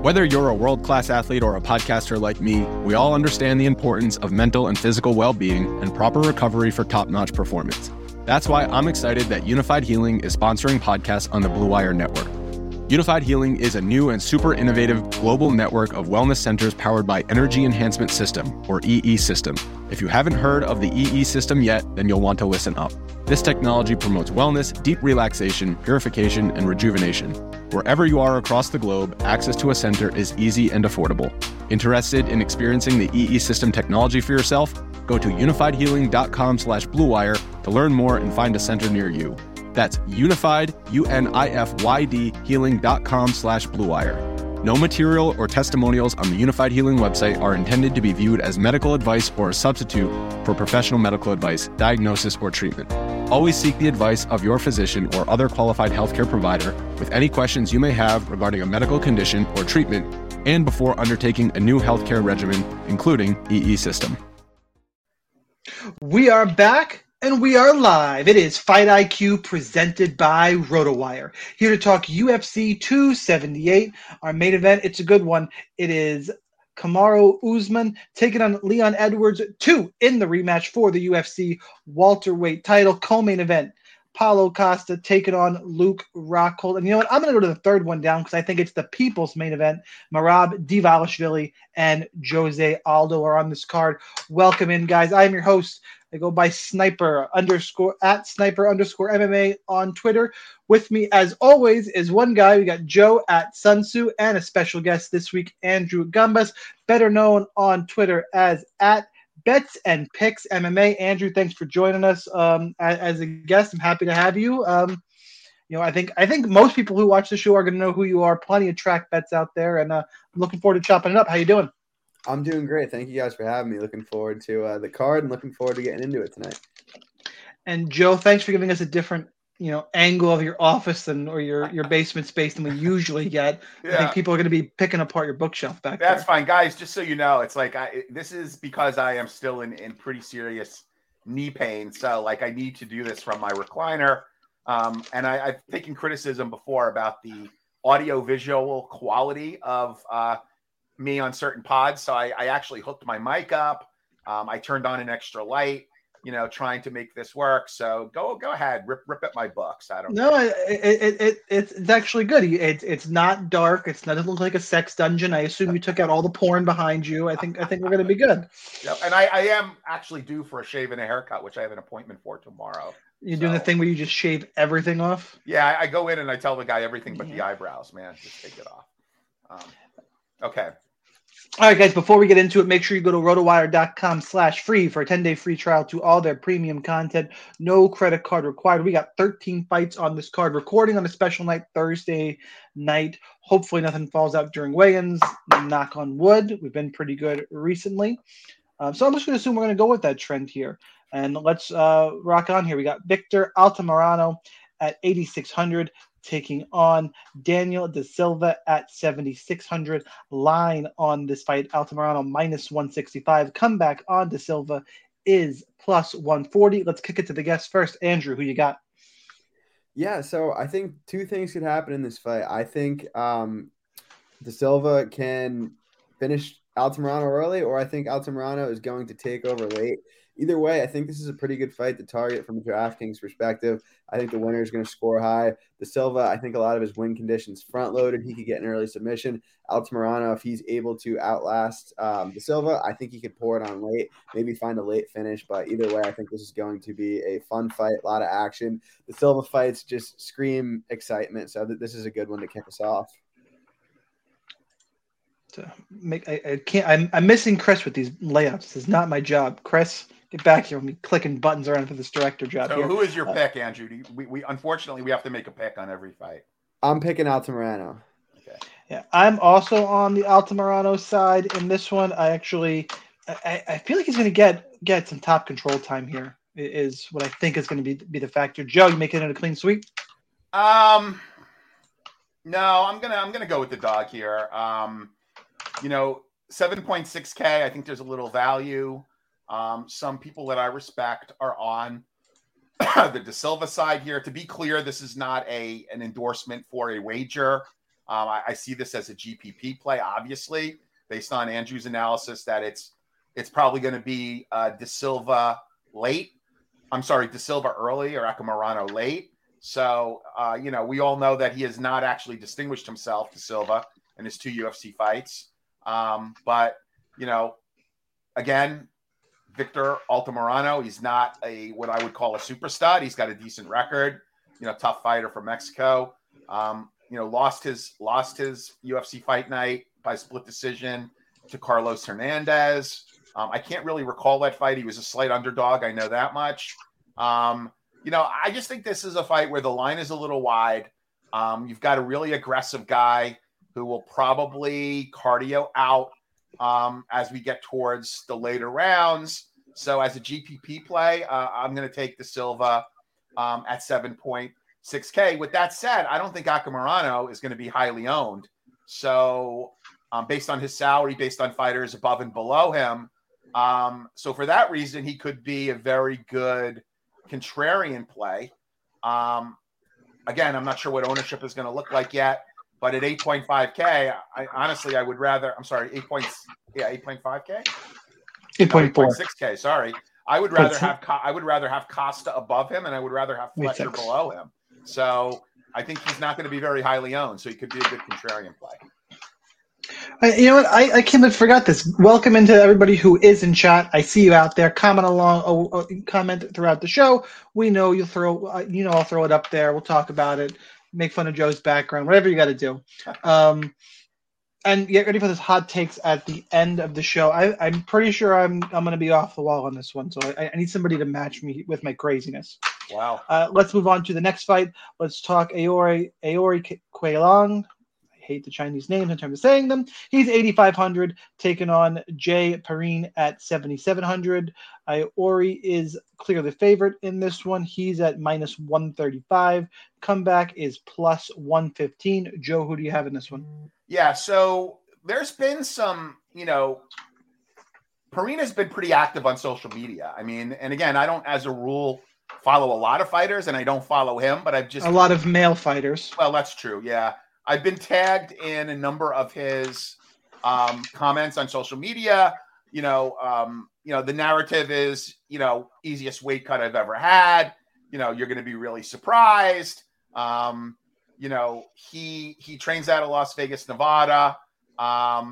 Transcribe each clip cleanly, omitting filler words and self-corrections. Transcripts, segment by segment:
Whether you're a world-class athlete or a podcaster like me, we all understand the importance of mental and physical well-being and proper recovery for top-notch performance. That's why I'm excited that Unified Healing is sponsoring podcasts on the Blue Wire Network. Unified Healing is a new and super innovative global network of wellness centers powered by Energy Enhancement System, or EE System. If you haven't heard of the EE System yet, then you'll want to listen up. This technology promotes wellness, deep relaxation, purification, and rejuvenation. Wherever you are across the globe, access to a center is easy and affordable. Interested in experiencing the EE System technology for yourself? Go to unifiedhealing.com/bluewire to learn more and find a center near you. That's unified, UNIFYD, healing.com/bluewire. No material or testimonials on the Unified Healing website are intended to be viewed as medical advice or a substitute for professional medical advice, diagnosis, or treatment. Always seek the advice of your physician or other qualified healthcare provider with any questions you may have regarding a medical condition or treatment and before undertaking a new healthcare regimen, including EE System. We are back. And we are live. It is Fight IQ presented by RotoWire. Here to talk UFC 278, our main event. It's a good one. It is Kamaru Usman taking on Leon Edwards 2 in the rematch for the UFC welterweight title. Co-main event, Paulo Costa taking on Luke Rockhold. And you know what? I'm going to go to the third one down because I think it's the people's main event. Merab Dvalishvili and Jose Aldo are on this card. Welcome in, guys. I am your host. I go by Sniper _ MMA on Twitter. With me, as always, is one guy. We got Joe at Sun Tzu and a special guest this week, Andrew Gumbas, better known on Twitter as at Bets and Picks MMA. Andrew, thanks for joining us as a guest. I'm happy to have you. I think most people who watch the show are going to know who you are. Plenty of track bets out there, and I'm looking forward to chopping it up. How you doing? I'm doing great. Thank you guys for having me. Looking forward to the card and looking forward to getting into it tonight. And Joe, thanks for giving us a different, angle of your office or your basement space than we usually get. Yeah. I think people are going to be picking apart your bookshelf back there. That's fine, guys. Just so you know, it's like this is because I am still in pretty serious knee pain. So I need to do this from my recliner. And I've taken criticism before about the audio visual quality of me on certain pods. So I actually hooked my mic up. I turned on an extra light, trying to make this work. So go ahead, rip at my books. I don't know. It's actually good. It's not dark. It doesn't look like a sex dungeon. I assume you took out all the porn behind you. I think we're going to be good. Yep. And I am actually due for a shave and a haircut, which I have an appointment for tomorrow. You're doing the thing where you just shave everything off? Yeah, I go in and I tell the guy everything but the eyebrows, man. Just take it off. Okay. All right, guys, before we get into it, make sure you go to rotowire.com/free for a 10-day free trial to all their premium content. No credit card required. We got 13 fights on this card, recording on a special night, Thursday night. Hopefully nothing falls out during weigh-ins. Knock on wood. We've been pretty good recently. So I'm just going to assume we're going to go with that trend here. And let's rock on here. We got Victor Altamirano at 8,600. Taking on Daniel De Silva at 7,600. Line on this fight, Altamirano -165. Comeback on De Silva is +140. Let's kick it to the guests first. Andrew, who you got? Yeah, so I think two things could happen in this fight. I think De Silva can finish Altamirano early, or I think Altamirano is going to take over late. Either way, I think this is a pretty good fight to target from a DraftKings perspective. I think the winner is going to score high. De Silva, I think a lot of his win conditions front-loaded. He could get an early submission. Altamirano, if he's able to outlast De Silva, I think he could pour it on late, maybe find a late finish. But either way, I think this is going to be a fun fight, a lot of action. De Silva fights just scream excitement, so this is a good one to kick us off. I'm missing Chris with these layouts. This is not my job. Chris, get back here with me clicking buttons around for this director job. So here. Who is your pick, Andrew? We unfortunately we have to make a pick on every fight. I'm picking Altamirano. Okay. Yeah, I'm also on the Altamirano side in this one. I feel like he's going to get some top control time here. Is what I think is going to be the factor. Joe, you making it a clean sweep? No, I'm gonna go with the dog here. 7.6K. I think there's a little value. Some people that I respect are on the De Silva side here. To be clear, this is not an endorsement for a wager. I see this as a GPP play, obviously, based on Andrew's analysis that it's probably going to be De Silva late. I'm sorry, De Silva early or Acamarano late. So, we all know that he has not actually distinguished himself, De Silva, in his 2 UFC fights. But, again, Victor Altamirano, he's not what I would call a super stud. He's got a decent record, tough fighter from Mexico. Lost his UFC fight night by split decision to Carlos Hernandez. I can't really recall that fight. He was a slight underdog. I know that much. I just think this is a fight where the line is a little wide. You've got a really aggressive guy who will probably cardio out as we get towards the later rounds. So as a GPP play, I'm going to take De Silva at 7.6K. With that said, I don't think Acamarano is going to be highly owned. So based on his salary, based on fighters above and below him. So for that reason, he could be a very good contrarian play. Again, I'm not sure what ownership is going to look like yet, but at 8.5K, I would rather, I'm sorry, 8.5K? 8.4. Sorry. I would rather have Costa above him, and I would rather have Fletcher below him. So I think he's not going to be very highly owned, so he could be a good contrarian play. You know what? I can't have forgot this. Welcome into everybody who is in chat. I see you out there. Comment throughout the show. We know you'll throw. I'll throw it up there. We'll talk about it. Make fun of Joe's background. Whatever you got to do. And get ready for this hot takes at the end of the show. I'm pretty sure I'm going to be off the wall on this one. So I need somebody to match me with my craziness. Wow. Let's move on to the next fight. Let's talk Aori Quaylang. Hate the Chinese names in terms of saying them. He's 8,500, taking on Jay Perrine at 7,700. Iori is clearly the favorite in this one. He's at minus 135. Comeback is plus 115. Joe, who do you have in this one? Yeah, so there's been some, Perrine has been pretty active on social media. I mean, and again, I don't, as a rule, follow a lot of fighters, and I don't follow him, but I've just... A lot of male fighters. Well, that's true, yeah. I've been tagged in a number of his comments on social media. The narrative is, easiest weight cut I've ever had. You're going to be really surprised. He trains out of Las Vegas, Nevada. I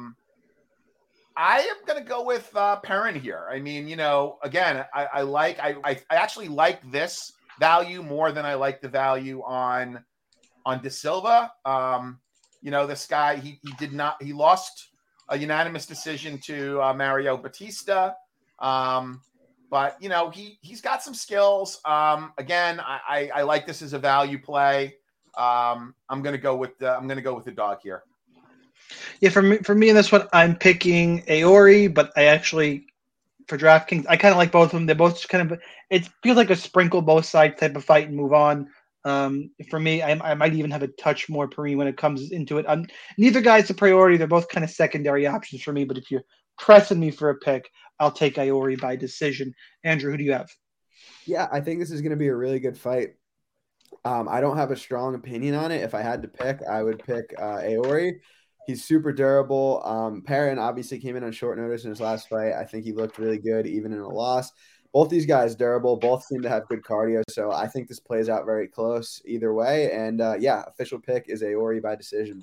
am going to go with Perrine here. I mean, again, I actually like this value more than I like the value on De Silva. This guy, he lost a unanimous decision to Mario Batista. But he's got some skills. Again, I like this as a value play. I'm going to go with the dog here. Yeah, for me in this one, I'm picking Aori, but I actually, for DraftKings, I kind of like both of them. They're both it feels like a sprinkle both sides type of fight and move on. For me, I might even have a touch more Perrine when it comes into it. Neither guy's a priority. They're both kind of secondary options for me, but if you're pressing me for a pick, I'll take Iori by decision. Andrew, who do you have? Yeah, I think this is going to be a really good fight. I don't have a strong opinion on it. If I had to pick, I would pick Aori. He's super durable. Perrine obviously came in on short notice in his last fight. I think he looked really good even in a loss. Both these guys durable. Both seem to have good cardio. So I think this plays out very close either way. And official pick is Aori by decision.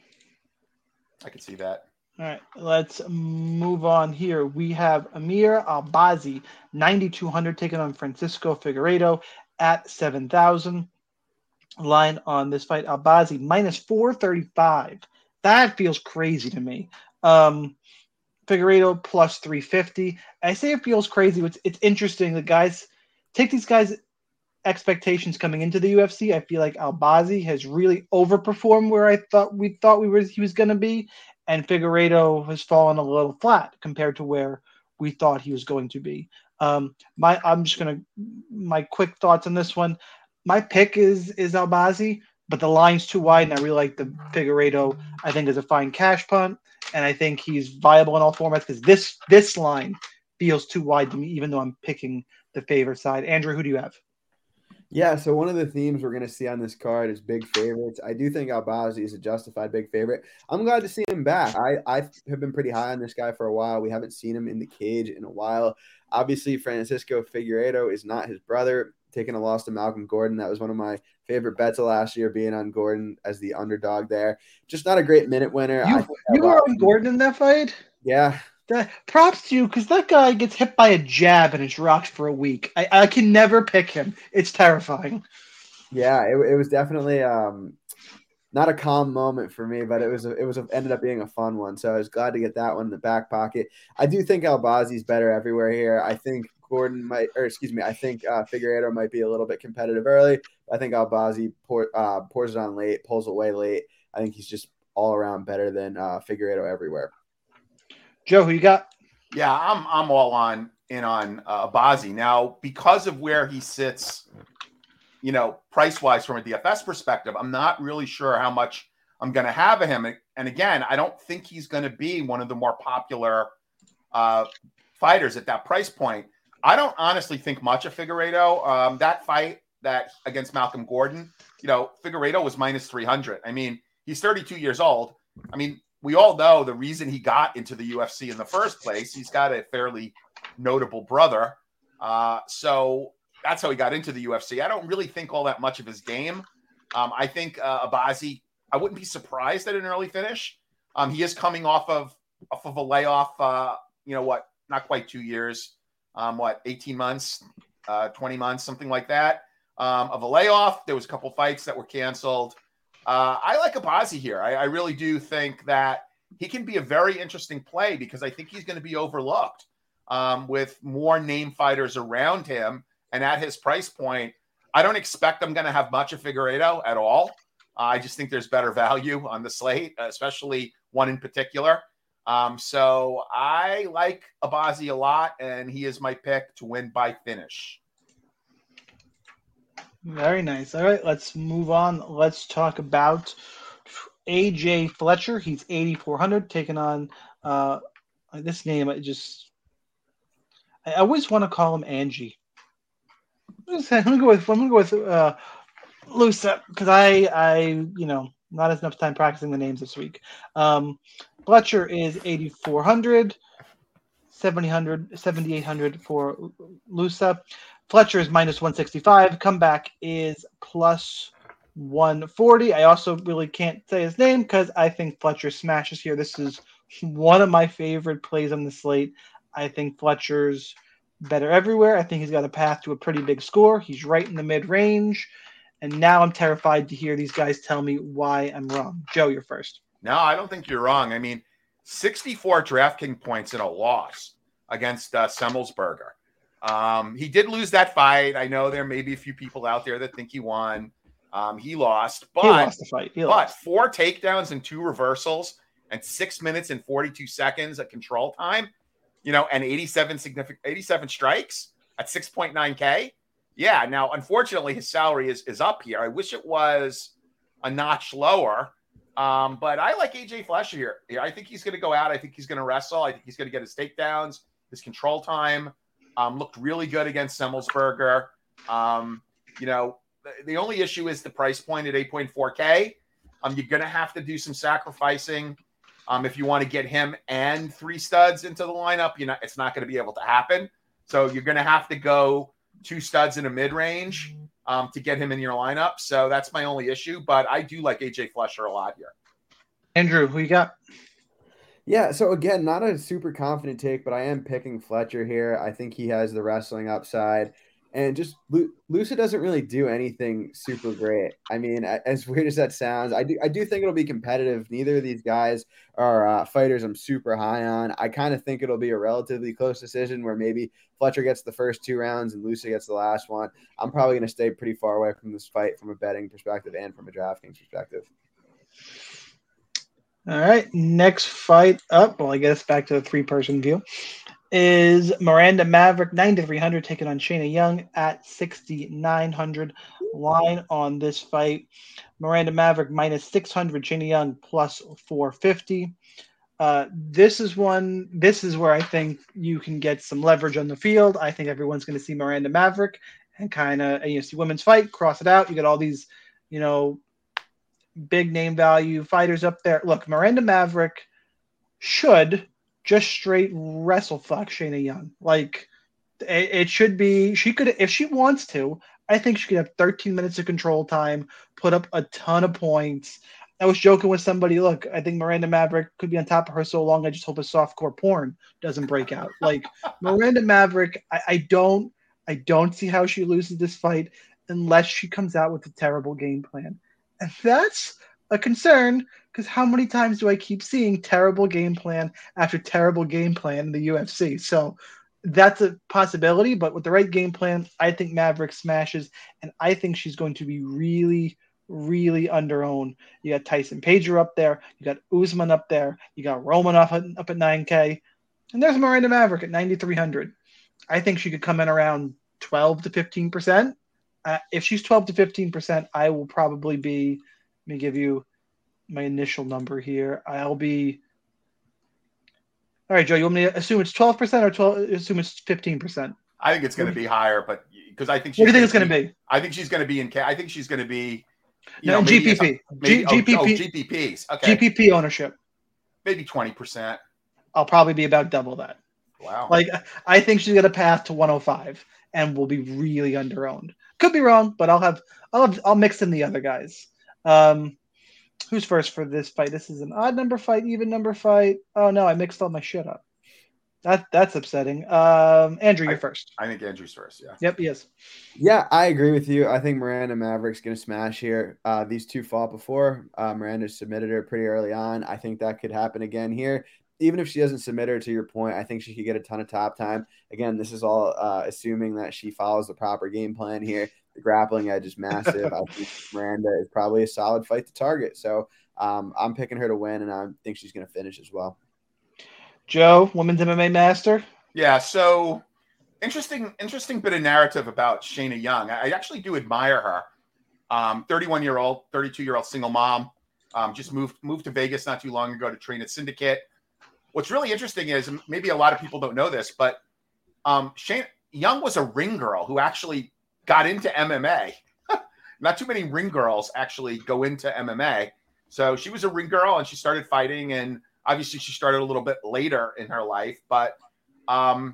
I can see that. All right, let's move on here. We have Amir Albazi, 9,200, taking on Francisco Figueiredo at 7,000. Line on this fight, Albazi minus 435. That feels crazy to me. Figueiredo plus 350. I say it feels crazy. It's interesting. The guys take these guys' expectations coming into the UFC. I feel like Albazi has really overperformed where he was going to be, and Figueiredo has fallen a little flat compared to where we thought he was going to be. My quick thoughts on this one. My pick is Albazi, but the line's too wide, and I really like the Figueiredo. I think is a fine cash punt, and I think he's viable in all formats because this line feels too wide to me, even though I'm picking the favorite side. Andrew, who do you have? Yeah, so one of the themes we're going to see on this card is big favorites. I do think Albazi is a justified big favorite. I'm glad to see him back. I have been pretty high on this guy for a while. We haven't seen him in the cage in a while. Obviously, Francisco Figueiredo is not his brother, taking a loss to Malcolm Gordon. That was one of my favorite bets of last year, being on Gordon as the underdog there. Just not a great minute winner. You were on Gordon in that fight? Yeah. Props to you, because that guy gets hit by a jab and it's rocked for a week. I can never pick him. It's terrifying. Yeah, it was definitely not a calm moment for me, but it ended up being a fun one. So I was glad to get that one in the back pocket. I do think Albazi's better everywhere here. I think I think Figueiredo might be a little bit competitive early. I think Albazi pours it on late, pulls away late. I think he's just all around better than Figueiredo everywhere. Joe, who you got? Yeah, I'm all in on Abazi now because of where he sits. Price wise from a DFS perspective, I'm not really sure how much I'm going to have of him. And again, I don't think he's going to be one of the more popular fighters at that price point. I don't honestly think much of Figueiredo. That fight against Malcolm Gordon, Figueiredo was minus 300. I mean, he's 32 years old. I mean, we all know the reason he got into the UFC in the first place. He's got a fairly notable brother. So that's how he got into the UFC. I don't really think all that much of his game. I think Abazi, I wouldn't be surprised at an early finish. He is coming off of a layoff, not quite 2 years, 18 months, 20 months, something like that, of a layoff. There was a couple fights that were canceled. I like Abazi here. I really do think that he can be a very interesting play because I think he's going to be overlooked with more name fighters around him. And at his price point, I don't expect I'm going to have much of Figueiredo at all. I just think there's better value on the slate, especially one in particular. So I like Abazi a lot, and he is my pick to win by finish. Very nice. All right, let's move on. Let's talk about AJ Fletcher. He's 8,400, taking on this name. I always want to call him Angie. I'm gonna go with Lusa because I not enough time practicing the names this week. Fletcher is 8,400, 7,800 for Lusa. Fletcher is minus 165. Comeback is plus 140. I also really can't say his name because I think Fletcher smashes here. This is one of my favorite plays on the slate. I think Fletcher's better everywhere. I think he's got a path to a pretty big score. He's right in the mid-range. And now I'm terrified to hear these guys tell me why I'm wrong. Joe, you're first. No, I don't think you're wrong. I mean, 64 DraftKings points in a loss against Semmelsberger. He did lose that fight. I know there may be a few people out there that think he won. He lost. But, he lost the fight. But 4 takedowns and 2 reversals and 6 minutes and 42 seconds at control time. And 87 strikes at 6.9K. Yeah. Now, unfortunately, his salary is up here. I wish it was a notch lower. But I like AJ Fletcher here. I think he's going to go out. I think he's going to wrestle. I think he's going to get his takedowns. His control time looked really good against Semmelsberger. The only issue is the price point at 8.4K. You're going to have to do some sacrificing. If you want to get him and 3 studs into the lineup, it's not going to be able to happen. So you're going to have to go 2 studs in a mid-range to get him in your lineup. So that's my only issue. But I do like AJ Fletcher a lot here. Andrew, who you got? Yeah, so again, not a super confident take, but I am picking Fletcher here. I think he has the wrestling upside. And just Lusa doesn't really do anything super great. I mean, as weird as that sounds, I do think it'll be competitive. Neither of these guys are fighters I'm super high on. I kind of think it'll be a relatively close decision where maybe Fletcher gets the first 2 rounds and Lusa gets the last one. I'm probably going to stay pretty far away from this fight from a betting perspective and from a DraftKings perspective. All right, next fight up. Well, I guess back to the 3-person view. Is Miranda Maverick 9,300 taking on Shayna Young at 6,900. Line on this fight: Miranda Maverick minus 600, Shayna Young plus 450. This is where I think you can get some leverage on the field. I think everyone's going to see Miranda Maverick, and kind of, you see women's fight, cross it out. You got all these, big name value fighters up there. Look, Miranda Maverick should just straight wrestle fuck Shayna Young. Like, it should be, she could, if she wants to, I think she could have 13 minutes of control time, put up a ton of points. I was joking with somebody, look, I think Miranda Maverick could be on top of her so long, I just hope a softcore porn doesn't break out. Like, Miranda Maverick, I don't see how she loses this fight unless she comes out with a terrible game plan. And that's a concern, because how many times do I keep seeing terrible game plan after terrible game plan in the UFC? So that's a possibility, but with the right game plan, I think Maverick smashes, and I think she's going to be really, really under-owned. You got Tyson Pager up there, you got Usman up there, you got Romanov up at 9K, and there's Miranda Maverick at 9,300. I think she could come in around 12 to 15%. If she's 12 to 15%, I will probably be, let me give you my initial number here. I'll be, all right, Joe, you want me to assume it's 12% or assume it's 15%? I think it's going to be higher, but because I think what do you think it's going to be? I think she's going to be I think she's going to be, GPP. GPPs. Okay. GPP ownership. Maybe 20%. I'll probably be about double that. Wow. Like, I think she's got a path to 105 and will be really under-owned. Could be wrong, but I'll mix in the other guys. Who's first for this fight? This is an odd number fight, even number fight. Oh no, I mixed all my shit up. That's upsetting. Andrew, you're first. I think Andrew's first. Yeah. Yep, he is. Yeah, I agree with you. I think Miranda Maverick's going to smash here. These two fought before. Miranda submitted her pretty early on. I think that could happen again here. Even if she doesn't submit her, to your point, I think she could get a ton of top time. Again, this is all assuming that she follows the proper game plan here. The grappling edge is massive. I think Miranda is probably a solid fight to target. So I'm picking her to win, and I think she's going to finish as well. Joe, women's MMA master. Yeah. So interesting bit of narrative about Shayna Young. I actually do admire her. 31-year-old, 32-year-old single mom. Just moved to Vegas not too long ago to train at Syndicate. What's really interesting is, maybe a lot of people don't know this, but Shayna Young was a ring girl who actually got into MMA. Not too many ring girls actually go into MMA. So she was a ring girl and she started fighting, and obviously she started a little bit later in her life, but Gina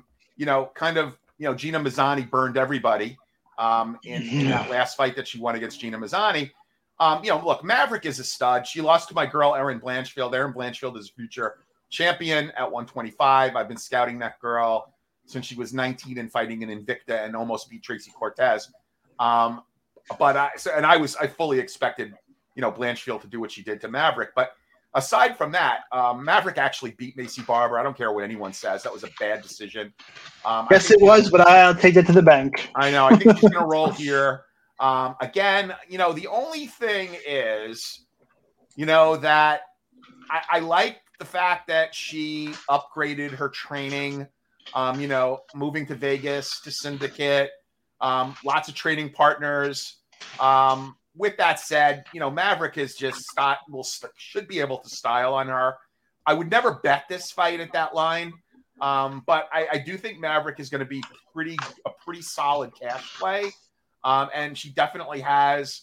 Mazzani burned everybody in that last fight that she won against Gina Mazzani. Look, Maverick is a stud. She lost to my girl, Erin Blanchfield. Erin Blanchfield is a future champion at 125. I've been scouting that girl since she was 19 and fighting in Invicta and almost beat Tracy Cortez. I fully expected, Blanchfield to do what she did to Maverick. But aside from that, Maverick actually beat Macy Barber. I don't care what anyone says. That was a bad decision. Yes, it was, but I'll take that to the bank. I know. I think she's going to roll here. Again, the only thing is, that I like the fact that she upgraded her training, moving to Vegas to Syndicate, lots of training partners. With that said, Maverick is just should be able to style on her. I would never bet this fight at that line, but I do think Maverick is going to be a pretty solid cash play, and she definitely has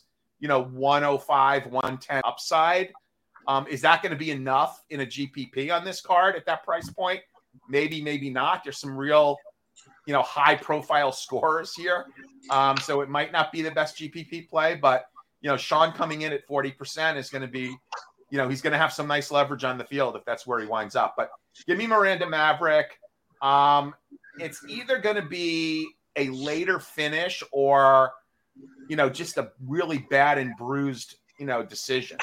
105, 110 upside. Is that going to be enough in a GPP on this card at that price point? Maybe, maybe not. There's some real, high profile scorers here. So it might not be the best GPP play, but, Sean coming in at 40% is going to be, he's going to have some nice leverage on the field if that's where he winds up. But give me Miranda Maverick. It's either going to be a later finish or, just a really bad and bruised, decision.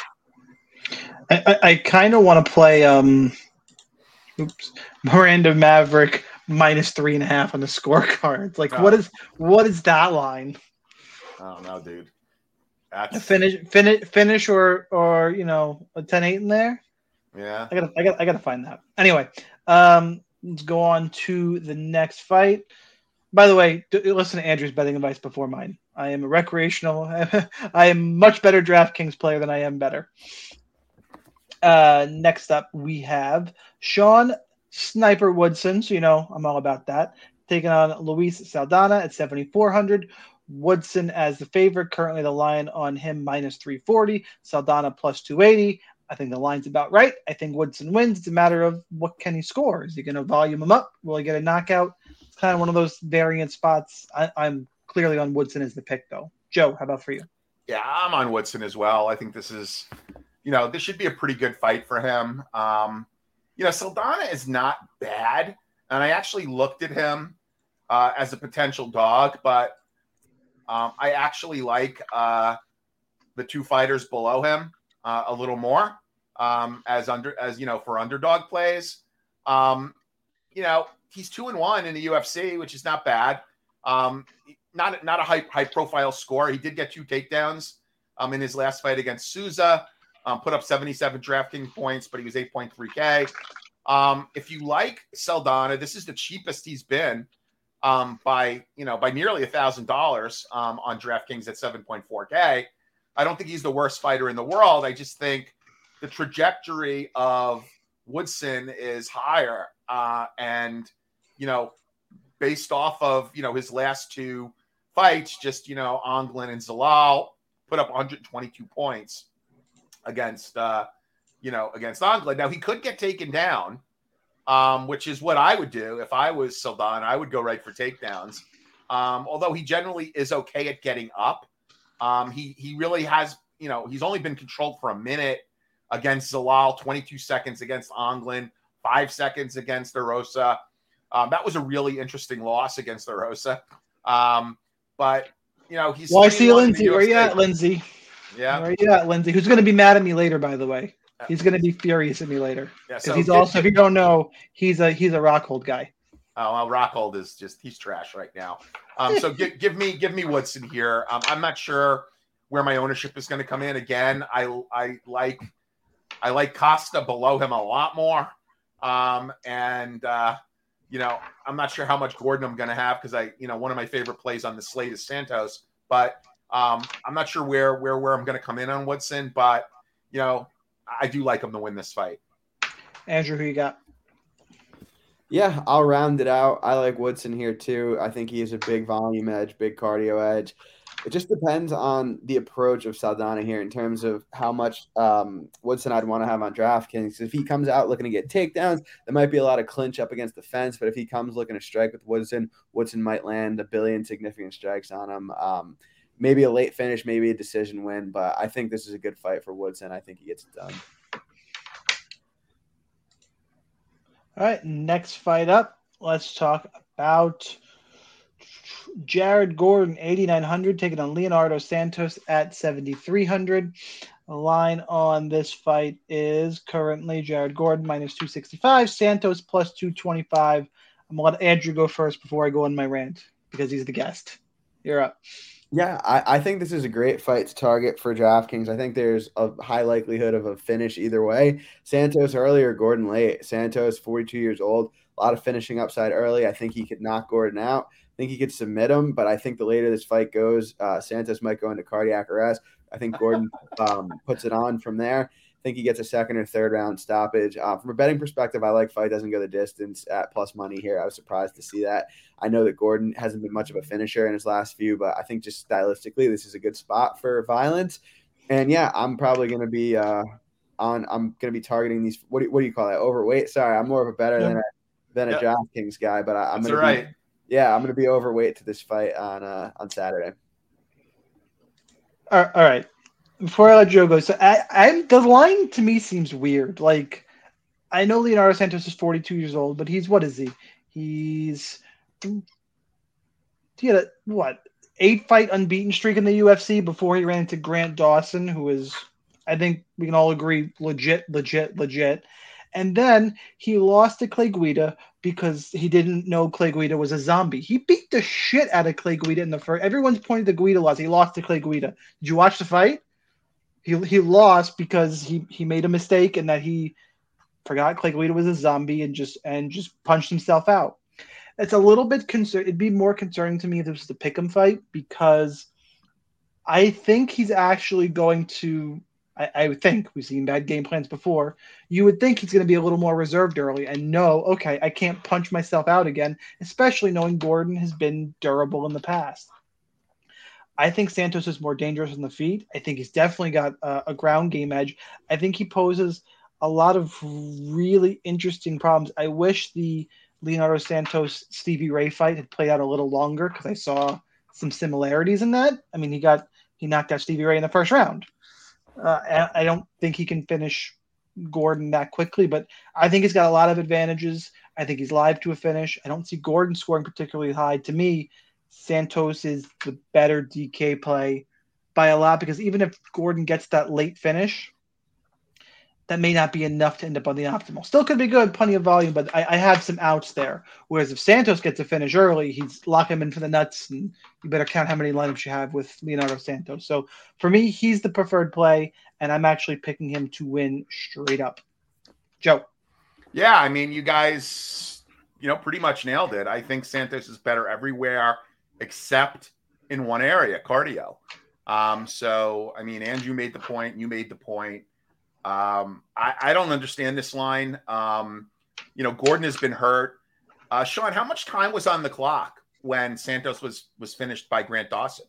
I kind of want to play Miranda Maverick -3.5 on the scorecard. Like, what is that line? I don't know, dude. That's finish or a 10-8 in there. Yeah, I gotta find that. Anyway, let's go on to the next fight. By the way, listen to Andrew's betting advice before mine. I am a recreational. I am much better DraftKings player than I am better. Next up, we have Sean Sniper Woodson. So, I'm all about that. Taking on Luis Saldana at 7,400. Woodson as the favorite. Currently, the line on him minus 340. Saldana plus 280. I think the line's about right. I think Woodson wins. It's a matter of what can he score. Is he going to volume him up? Will he get a knockout? It's kind of one of those variant spots. I'm clearly on Woodson as the pick, though. Joe, how about for you? Yeah, I'm on Woodson as well. I think this is, this should be a pretty good fight for him. Saldana is not bad, and I actually looked at him as a potential dog, but I actually like the two fighters below him a little more for underdog plays. He's 2-1 in the UFC, which is not bad. Not a high profile score. He did get 2 takedowns in his last fight against Souza. Put up 77 DraftKings points, but he was 8.3K. If you like Saldana, this is the cheapest he's been by nearly $1,000 on DraftKings at 7.4K. I don't think he's the worst fighter in the world. I just think the trajectory of Woodson is higher. Based off of, his last 2 fights, just, Anglin and Zalal put up 122 points against Anglin. Now, he could get taken down, which is what I would do if I was Saldana. I would go right for takedowns. Although he generally is okay at getting up. He really has, he's only been controlled for a minute against Zalal, 22 seconds against Anglin, 5 seconds against Erosa. That was a really interesting loss against Erosa. He's... Well, I see Lindsay. Where you at, Lindsay? Yeah. Where you at, Lindsay? Who's going to be mad at me later, by the way? He's going to be furious at me later. Yeah, because he's also, if you don't know, he's a Rockhold guy. Oh, well, Rockhold is he's trash right now. So give me Woodson here. I'm not sure where my ownership is going to come in. Again, I like Costa below him a lot more. I'm not sure how much Gordon I'm going to have because one of my favorite plays on the slate is Santos, but I'm not sure where I'm going to come in on Woodson, but I do like him to win this fight. Andrew, who you got? Yeah, I'll round it out. I like Woodson here too. I think he has a big volume edge, big cardio edge. It just depends on the approach of Saldana here in terms of how much Woodson I'd want to have on DraftKings. If he comes out looking to get takedowns, there might be a lot of clinch up against the fence. But if he comes looking to strike with Woodson might land a billion significant strikes on him. Maybe a late finish, maybe a decision win. But I think this is a good fight for Woodson. I think he gets it done. All right, next fight up. Let's talk about Jared Gordon, 8,900, taking on Leonardo Santos at 7,300. The line on this fight is currently Jared Gordon minus 265, Santos plus 225. I'm going to let Andrew go first before I go on my rant because he's the guest. You're up. Yeah, I think this is a great fight to target for DraftKings. I think there's a high likelihood of a finish either way. Santos early or Gordon late. Santos, 42 years old, a lot of finishing upside early. I think he could knock Gordon out. I think he could submit him, but I think the later this fight goes, Santos might go into cardiac arrest. I think Gordon puts it on from there. I think he gets a second or third round stoppage. From a betting perspective, I like fight doesn't go the distance at plus money here. I was surprised to see that. I know that Gordon hasn't been much of a finisher in his last few, but I think just stylistically, this is a good spot for violence. And yeah, I'm probably going to be I'm going to be targeting these. What do you call that? Overweight. Sorry, I'm more of a better than a DraftKings guy, but I'm going to be. Yeah, I'm going to be overweight to this fight on Saturday. All right. Before I let Joe go, so the line to me seems weird. Like, I know Leonardo Santos is 42 years old, but what is he? He had a 8-fight unbeaten streak in the UFC before he ran into Grant Dawson, who is, I think we can all agree, legit. And then he lost to Clay Guida because he didn't know Clay Guida was a zombie. He beat the shit out of Clay Guida in the first. Everyone's pointing to Guida loss. He lost to Clay Guida. Did you watch the fight? He lost because he made a mistake and that he forgot Clay Guida was a zombie and just punched himself out. It's a little bit concerned. It'd be more concerning to me if it was the pick'em fight because I think he's actually going to. I would think we've seen bad game plans before. You would think he's going to be a little more reserved early and know, okay, I can't punch myself out again, especially knowing Gordon has been durable in the past. I think Santos is more dangerous on the feet. I think he's definitely got a ground game edge. I think he poses a lot of really interesting problems. I wish the Leonardo Santos Stevie Ray fight had played out a little longer because I saw some similarities in that. I mean, he knocked out Stevie Ray in the first round. I don't think he can finish Gordon that quickly, but I think he's got a lot of advantages. I think he's live to a finish. I don't see Gordon scoring particularly high. To me, Santos is the better DK play by a lot, because even if Gordon gets that late finish, that may not be enough to end up on the optimal. Still could be good, plenty of volume, but I have some outs there. Whereas if Santos gets a finish early, he's lock him in for the nuts, and you better count how many lineups you have with Leonardo Santos. So for me, he's the preferred play, and I'm actually picking him to win straight up. Joe. Yeah, I mean, you guys, pretty much nailed it. I think Santos is better everywhere except in one area, cardio. So, I mean, Andrew made the point. You made the point. I don't understand this line. Gordon has been hurt. Sean, how much time was on the clock when Santos was finished by Grant Dawson?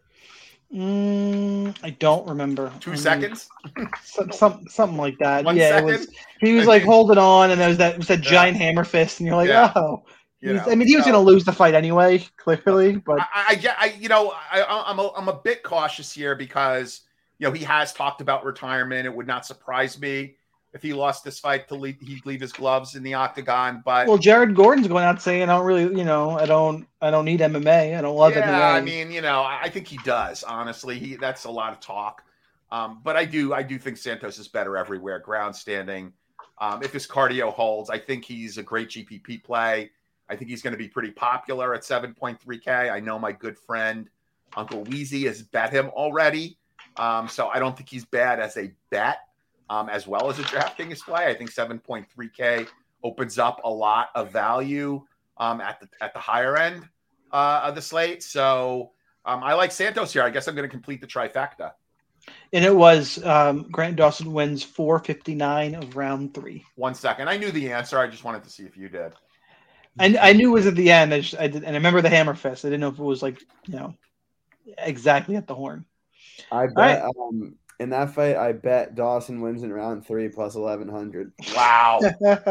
I don't remember. 2 seconds? Something like that. 1 yeah, second? He was holding on, and there was that giant hammer fist, and you're like, oh. He was going to lose the fight anyway, clearly. But I'm a bit cautious here because he has talked about retirement. It would not surprise me if he lost this fight he'd leave his gloves in the octagon. But Jared Gordon's going out saying, I don't really, I don't need MMA. I don't love MMA. Yeah, I mean, I think he does. Honestly, that's a lot of talk. But I do think Santos is better everywhere. Ground standing. If his cardio holds, I think he's a great GPP play. I think he's going to be pretty popular at 7.3K. I know my good friend Uncle Weezy has bet him already. So I don't think he's bad as a bet, as well as a DraftKings play. I think 7.3K opens up a lot of value at the higher end of the slate. So I like Santos here. I guess I'm going to complete the trifecta. And it was Grant Dawson wins 459 of round 3. 1 second. I knew the answer. I just wanted to see if you did. I knew it was at the end. I did, and I remember the hammer fist. I didn't know if it was exactly at the horn. I bet in that fight, I bet Dawson wins in round 3 plus 1,100. Wow.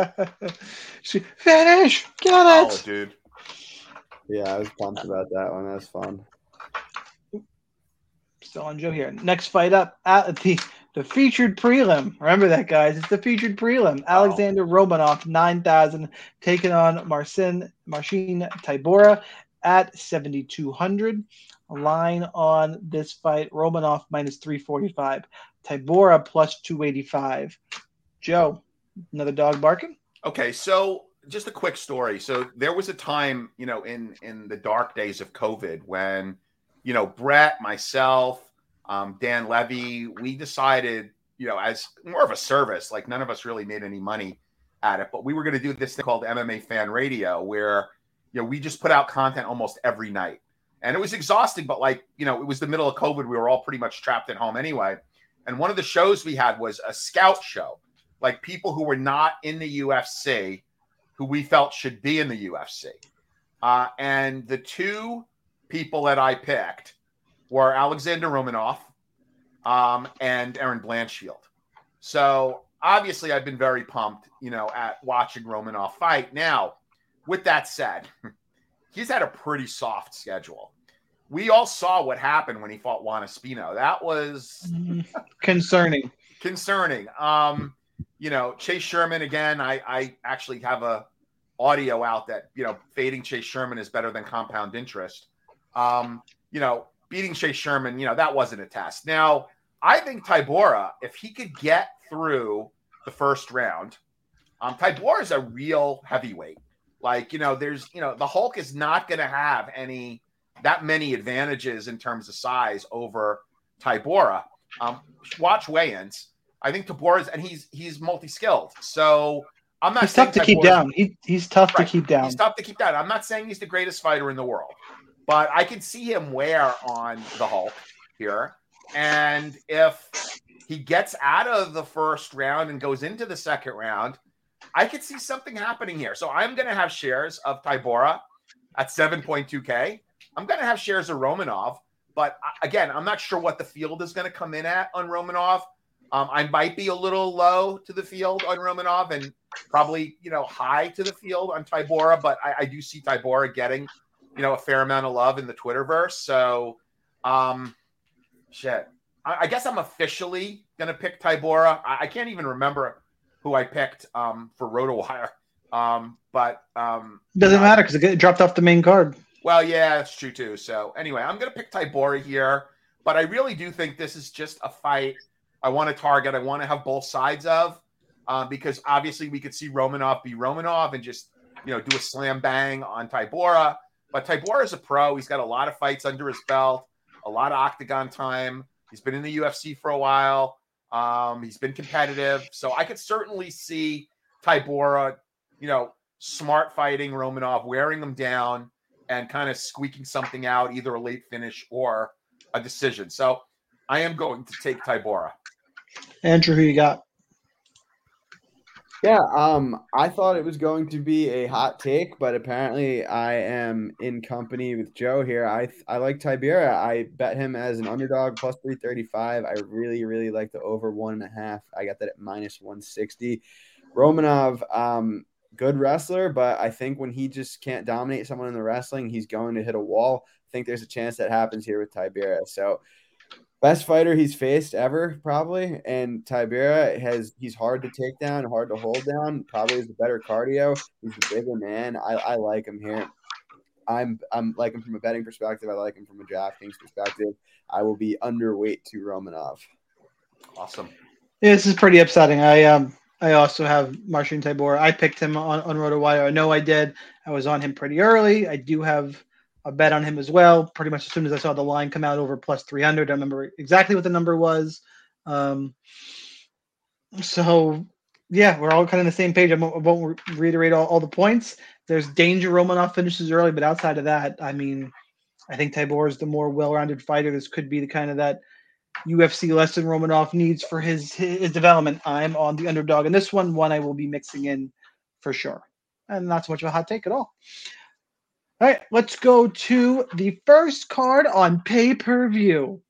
Finish. Get it. Oh, dude. Yeah, I was pumped about that one. That was fun. Still on Joe here. Next fight up at the featured prelim. Remember that, guys. It's the featured prelim. Alexander Romanov, 9,000, taking on Marcin Tybura at 7,200. Line on this fight, Romanov minus 345. Tybura plus 285. Joe, another dog barking? Okay, so just a quick story. So there was a time, in the dark days of COVID when, Brett, myself, Dan Levy, we decided, as more of a service, like none of us really made any money at it, but we were going to do this thing called MMA Fan Radio where, we just put out content almost every night. And it was exhausting, but it was the middle of COVID. We were all pretty much trapped at home anyway. And one of the shows we had was a scout show, like people who were not in the UFC, who we felt should be in the UFC. And the two people that I picked were Alexander Romanov and Aaron Blanchfield. So obviously I've been very pumped, at watching Romanov fight. Now, with that said, he's had a pretty soft schedule. We all saw what happened when he fought Juan Espino. That was concerning. Chase Sherman, again, I actually have a audio out that, fading Chase Sherman is better than compound interest. Beating Chase Sherman, that wasn't a test. Now, I think Tybura, if he could get through the first round, Tybura is a real heavyweight. There's, the Hulk is not going to have that many advantages in terms of size over Tybura. Watch weigh-ins. I think Tybura's, and he's multi-skilled. So I'm not saying tough to keep down. He's tough to keep down. He's tough to keep down. I'm not saying he's the greatest fighter in the world, but I can see him wear on the Hulk here. And if he gets out of the first round and goes into the second round, I could see something happening here. So I'm going to have shares of Tybura at 7.2K. I'm going to have shares of Romanov, But again, I'm not sure what the field is going to come in at on Romanov. I might be a little low to the field on Romanov and probably, high to the field on Tybura, but I do see Tybura getting, a fair amount of love in the Twitterverse. So, shit. I guess I'm officially going to pick Tybura. I can't even remember who I picked for RotoWire. But doesn't matter because it dropped off the main card. Well, yeah, that's true too. So anyway, I'm going to pick Tybura here, but I really do think this is just a fight I want to target. I want to have both sides of, because obviously we could see Romanov be Romanov and just, do a slam bang on Tybura. But Tybura is a pro. He's got a lot of fights under his belt, a lot of octagon time. He's been in the UFC for a while. He's been competitive. So I could certainly see Tybura, smart fighting Romanov, wearing him down and kind of squeaking something out, either a late finish or a decision. So I am going to take Tybura. Andrew, who you got? Yeah, I thought it was going to be a hot take, but apparently I am in company with Joe here. I like Tybura. I bet him as an underdog plus 335. I really, really like the over 1.5. I got that at minus 160. Romanov, good wrestler, but I think when he just can't dominate someone in the wrestling, he's going to hit a wall. I think there's a chance that happens here with Tybura. So best fighter he's faced ever, probably. And Tybura he's hard to take down, hard to hold down, probably has the better cardio. He's a bigger man. I like him here. I'm like him from a betting perspective. I like him from a DraftKings perspective. I will be underweight to Romanov. Awesome. Yeah, this is pretty upsetting. I also have Marcin Tybura. I picked him on RotoWire. I know I did. I was on him pretty early. I do have a bet on him as well. Pretty much as soon as I saw the line come out over plus 300, I remember exactly what the number was. So, yeah, we're all kind of on the same page. I won't reiterate all the points. There's danger Romanov finishes early, but outside of that, I mean, I think Tybura is the more well-rounded fighter. This could be the kind of that UFC lesson Romanov needs for his development. I'm on the underdog in this one I will be mixing in for sure. And not so much of a hot take at all. All right, let's go to the first card on pay-per-view.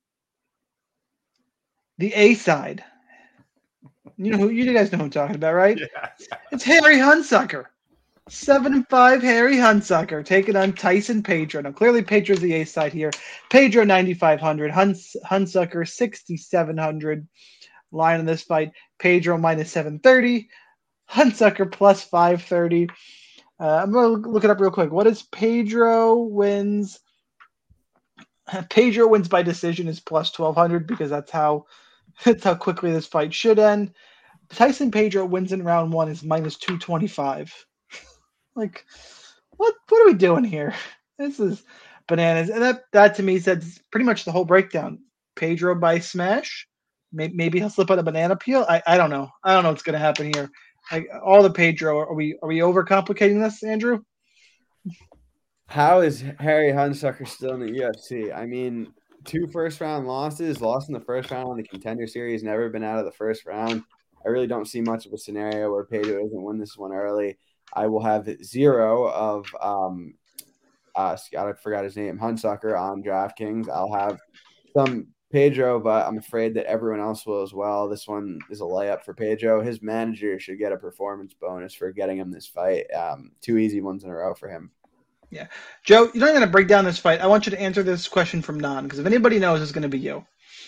The A side. You guys know who I'm talking about, right? Yeah. It's Harry Hunsucker. 7-5 Harry Hunsucker taking on Tyson Pedro. Now, clearly Pedro's the A side here. Pedro 9,500, Hunsucker 6,700. Line in this fight, Pedro minus 730, Hunsucker plus 530. I'm going to look it up real quick. What is Pedro wins? Pedro wins by decision is plus 1,200 because that's how quickly this fight should end. Tyson Pedro wins in round 1 is minus 225. Like, what are we doing here? This is bananas. And that to me says pretty much the whole breakdown. Pedro by smash. Maybe he'll slip out a banana peel. I don't know. I don't know what's going to happen here. All the Pedro. Are we overcomplicating this, Andrew? How is Harry Hunsucker still in the UFC? I mean, 2 first-round losses, lost in the first round in the Contender Series, never been out of the first round. I really don't see much of a scenario where Pedro doesn't win this one early. I will have 0 of I forgot his name, Hunsucker on DraftKings. I'll have some Pedro, but I'm afraid that everyone else will as well. This one is a layup for Pedro. His manager should get a performance bonus for getting him this fight. 2 easy ones in a row for him. Yeah. Joe, you're not going to break down this fight. I want you to answer this question from Nan, because if anybody knows, it's going to be you.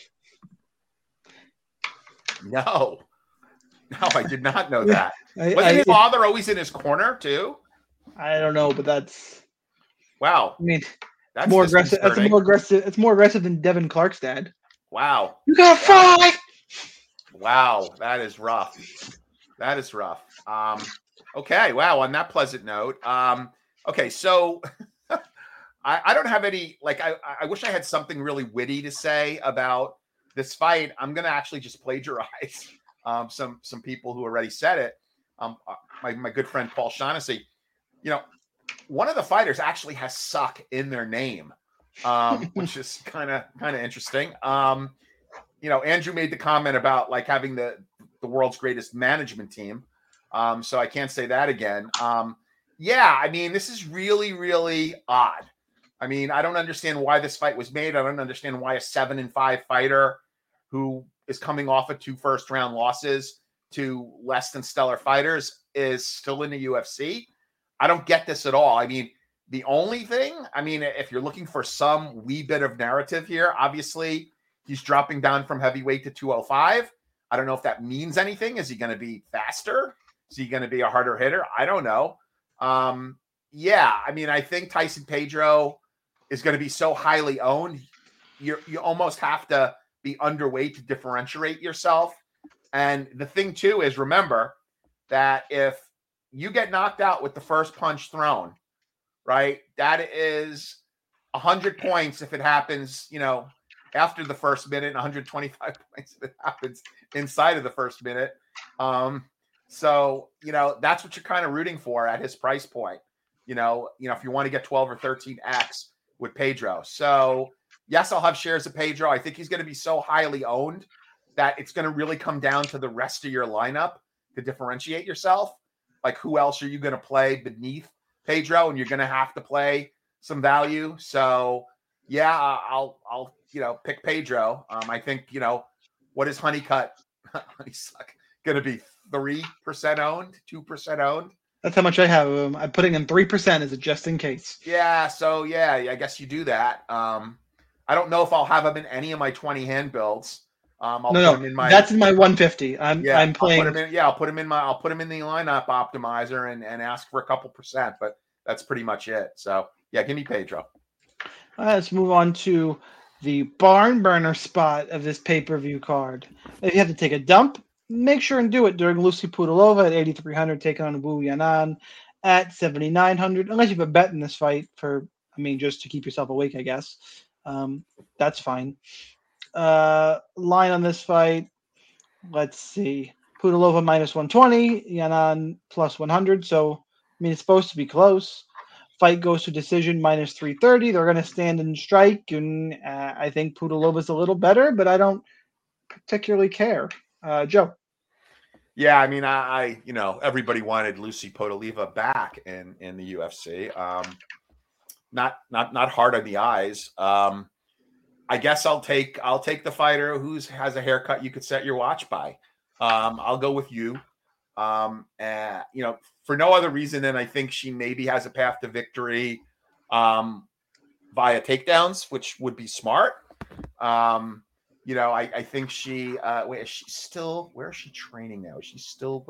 No, I did not know that. Wasn't his father always in his corner too? I don't know, but that's wow. I mean, that's more aggressive. That's more aggressive. It's more aggressive than Devin Clark's dad. Wow. You got fight. Wow, that is rough. That is rough. Okay. Wow. On that pleasant note. Okay. So I don't have any, I wish I had something really witty to say about this fight. I'm going to actually just plagiarize some people who already said it. My good friend Paul Shaughnessy, one of the fighters actually has "suck" in their name, which is kind of interesting. Andrew made the comment about having the world's greatest management team. So I can't say that again. Yeah, I mean, this is really, really odd. I mean, I don't understand why this fight was made. I don't understand why a 7-5 fighter who is coming off of 2 first-round losses to less than stellar fighters is still in the UFC. I don't get this at all. I mean, the only thing, if you're looking for some wee bit of narrative here, obviously he's dropping down from heavyweight to 205. I don't know if that means anything. Is he going to be faster? Is he going to be a harder hitter? I don't know. I think Tyson Pedro is going to be so highly owned. You almost have to be underweight to differentiate yourself. And the thing too is, remember that if you get knocked out with the first punch thrown, right, that is 100 points if it happens, after the first minute, and 125 points if it happens inside of the first minute. So that's what you're kind of rooting for at his price point. If you want to get 12 or 13x with Pedro. So yes, I'll have shares of Pedro. I think he's going to be so highly owned that it's going to really come down to the rest of your lineup to differentiate yourself. Like, who else are you going to play beneath Pedro? And you're going to have to play some value. So yeah, I'll pick Pedro. I think, what is Honeycutt going to be? 3% owned, 2% owned. That's how much I have of him. I'm putting in 3% as a just in case. Yeah. So yeah, I guess you do that. I don't know if I'll have him in any of my 20 hand builds. Put him in my. That's in my 150. I'm playing. I'll put him in the lineup optimizer and ask for a couple percent, but that's pretty much it. So yeah, give me Pedro. Let's move on to the barn burner spot of this pay-per-view card. If you have to take a dump, make sure and do it during Lucy Pudilova at 8,300, taking on Wu Yanan at 7,900. Unless you have a bet in this fight just to keep yourself awake, I guess. That's fine. Line on this fight, let's see. Pudilova minus 120, Yanan plus 100. So, it's supposed to be close. Fight goes to decision minus 330. They're going to stand and strike, and I think Pudilova's a little better, but I don't particularly care. Joe. Yeah, I everybody wanted Lucy Pudilova back in the UFC. Not hard on the eyes. I guess I'll take the fighter who has a haircut you could set your watch by. I'll go with you. For no other reason than I think she maybe has a path to victory via takedowns, which would be smart. I think she where is she training now? Is she still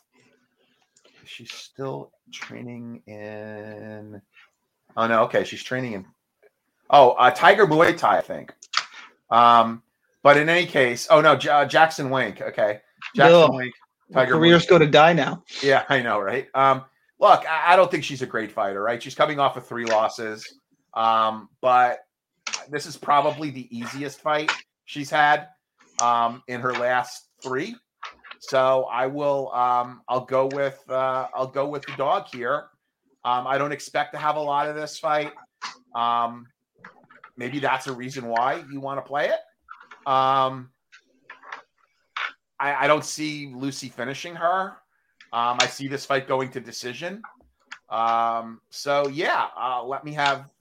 training in she's training in Tiger Muay Thai, I think. But in any case, Jackson Wink. Okay. Jackson Wink. Tiger careers Wink. Go to die now. Yeah, I know, right? Look, I don't think she's a great fighter, right? She's coming off of 3 losses. But this is probably the easiest fight she's had in her last 3. So I will I'll go with the dog here. I don't expect to have a lot of this fight. Maybe that's a reason why you want to play it. I don't see Lucy finishing her. I see this fight going to decision. So yeah, let me have